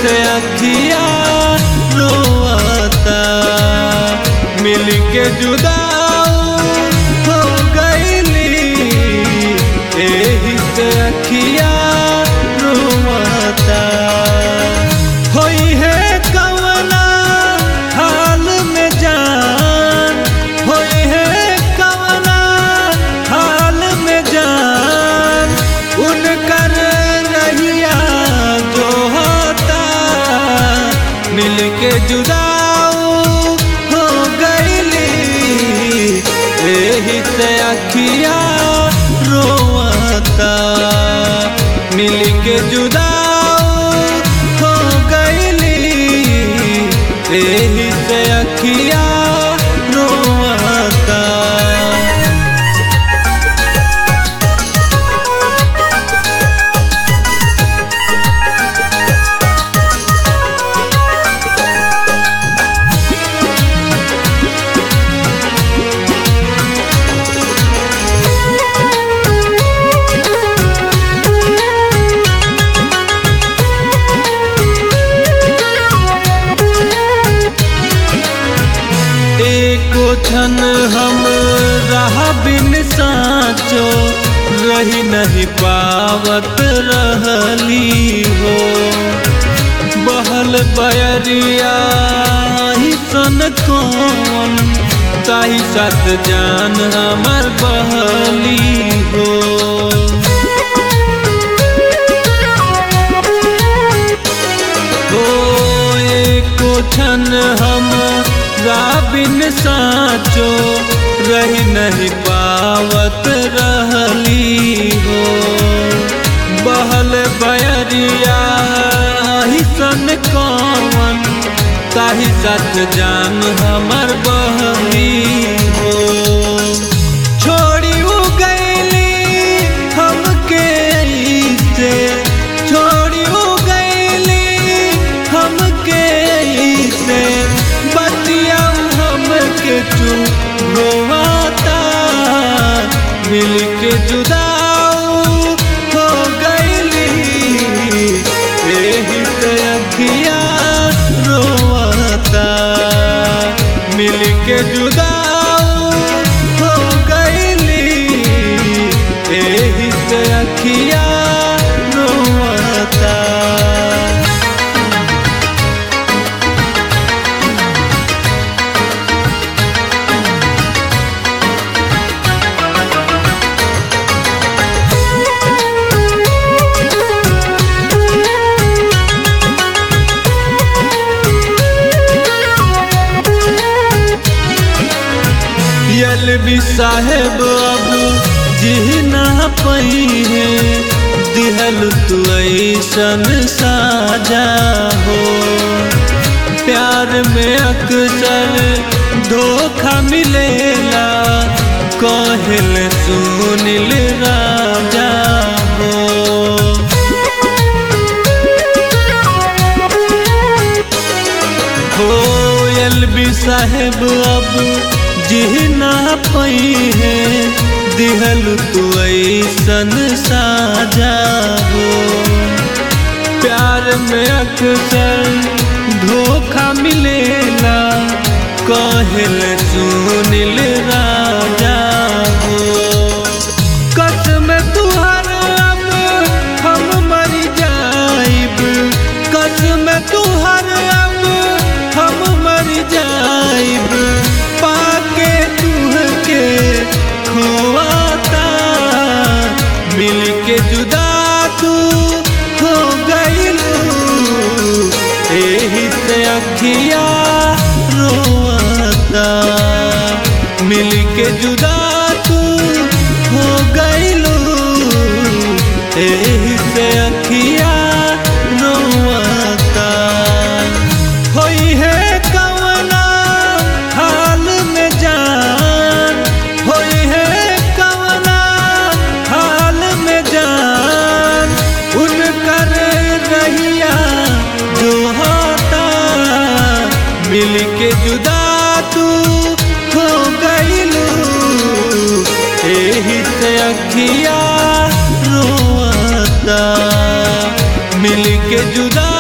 से अखिया रोता मिल के जुदा हो गईली एही से अखिया रोता होई है कवना हाल में जान होई है कवना हाल में जान उनकर रहिया जो होता मिल के जुदा हो गईली एही से अखिया रोता मिल के जुदा हो गईली एही से अखिया रोता। एको क्षण हम रहा बिन साँचो रही नहीं पावत रहली हो बहल बयरिया ही सन कौन ताही साथ जान हमर बहली हो एको क्षण हम बिन साँचो रही नहीं पावत रहली हो बहल बयरिया ही सन कौन ताही साथ जान हमर बहली हो छोड़ी उ गईली हमके से छोड़ी उ गईली हमके से बतिया हमके चुप रोता मिल के जुदा हो गईली एही से अखिया रोता मिल के जुदा हो गईली एही से अखिया रोता। भी साहेब अब जी ना पई है दिहल तू ऐसन साजा हो प्यार में अक्सर धोखा मिलेला कहल सुनिल राजा हो एलबी साहेब अब जी ना पई है दिहल तू ऐसन साजा हो प्यार में अक्सर धोखा मिलेला कहल सुनिल राजा हो कसम तुहर अब हम मर जाइब कसम तुहर अब हम मर जाइब पाके तुहके खोता मिल के जुदा तू हो गईलू एही से अखिया रोता मिल के जुदा तू हो गईलू एही से अखिया रोता होई है कवना हाल में जान होई है कवना हाल में जान उनकर रहिया जो होता मिल के जुदा तू हो गईलू एही से अखिया रोता मिल के जुदा